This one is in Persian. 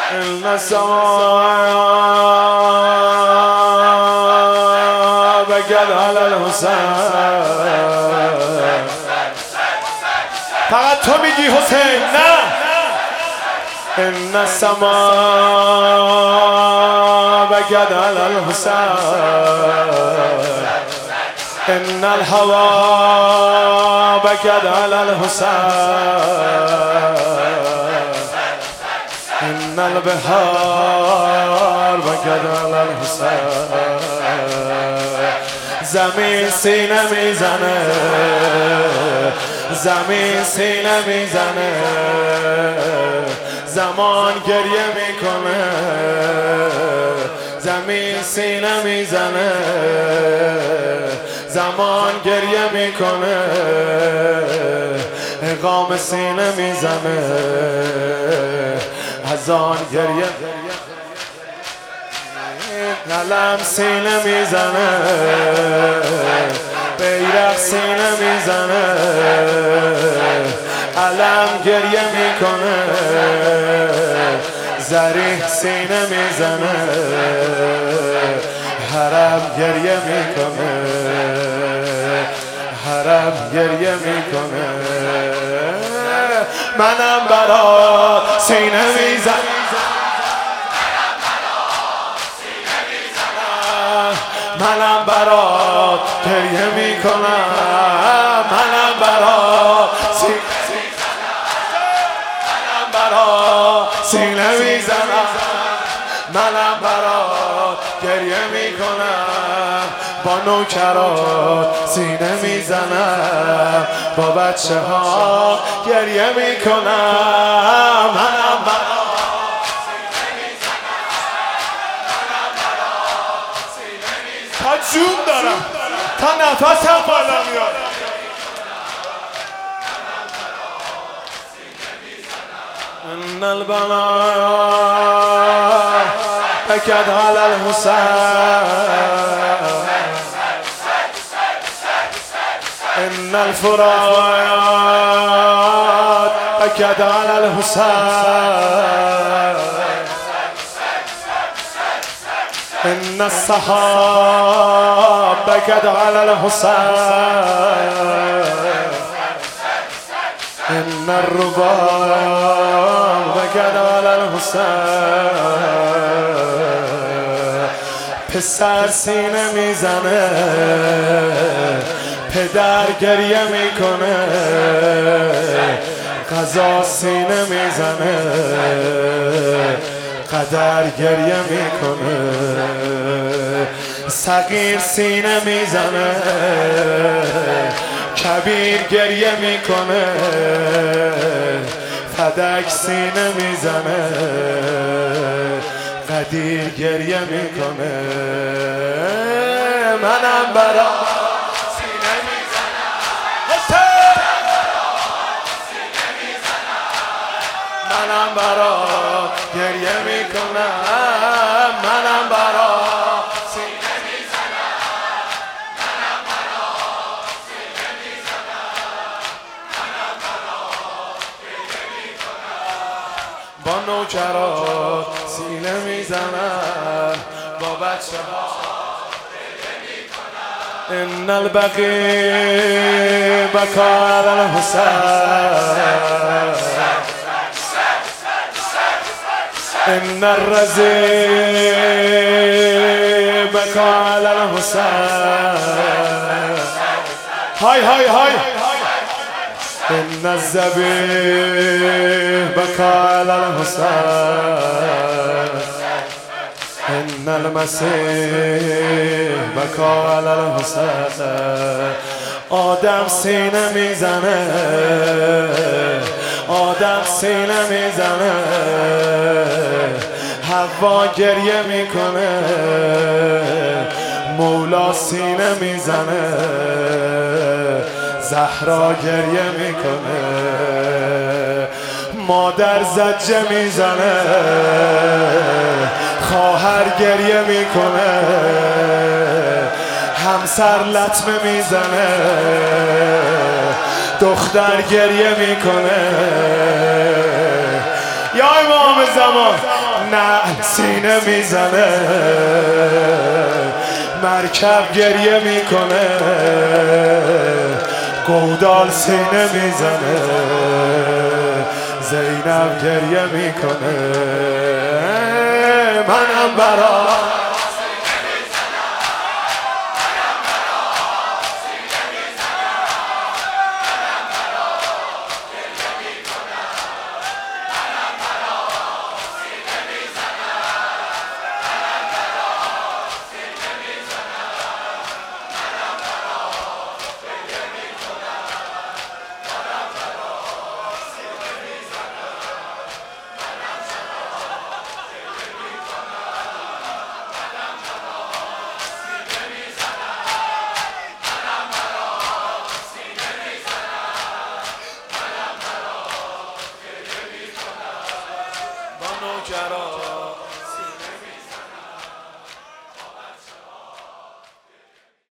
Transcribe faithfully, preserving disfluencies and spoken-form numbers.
ان السماء بكت على الحسین. فقط تو میگی حسین. نه. ان السماء بكت على الحسین. ان الهوى بكت على الحسین. ان البحار بكت على الحسین. زمین سینه میزنه، زمین سینه میزنه، زمان گریه میکنه. زمین سینه میزنه، زمان گریه میکنه. اقام سینه میزنه، از آن گریه. قلم سینه میزنه، بیرق سینه میزنه، علم گریه میکنه. ذریح سینه میزنه، حرم گریه میکنه، حرم گریه میکنه. منم برات سینه میزنم، منم برات گریه میکنم. منم برات سینه میزنم، منم برات سینه میزنم، منم برات گریه میکنم. با نوکرات سینه میزنم، با بچه ها گریه میکنم. منم برات تا جون دارم، تا نفسم بالا میاد. ان البنات بكت على الحسین. ان الفرات بكت على الحسین. ان السحاب بكت على الحسین. ان الرباب بكت على الحسین. پسر سینه میزنه، پدر گریه میکنه. قضا سینه میزنه، قدر گریه میکنه. صغیر سینه میزنه، کبیر گریه میکنه. فدک سینه میزنه، قدیر گریه میکنه. منم برا سینه میزنم، سینه میزنم. منم برا گریه میکنم، منم برا سینه میزنم، منم برا سینه میزنم، منم برا گریه میکنم. با نوکرات سینه میزنم، با بچه ها گریه میکنم. ان البقیع بکا علی الحسین. ان الرضیع بکا علی الحسین. های های های. ان الذبیح بکا علی الحسین. ان المسیح بکا علی الحسین. آدم سینه میزنه، آدم سینه میزنه. حوا گریه میکنه، مولا سینه میزنه. زهرا گریه میکنه، مادر زجه میزنه. خواهر گریه میکنه، همسر لطمه میزنه. دختر گریه میکنه. یا امام زمان نه سینه میزنه مرکب گریه میکنه گودال سینه میزنه زینب گریه میکنه منم برا نوکران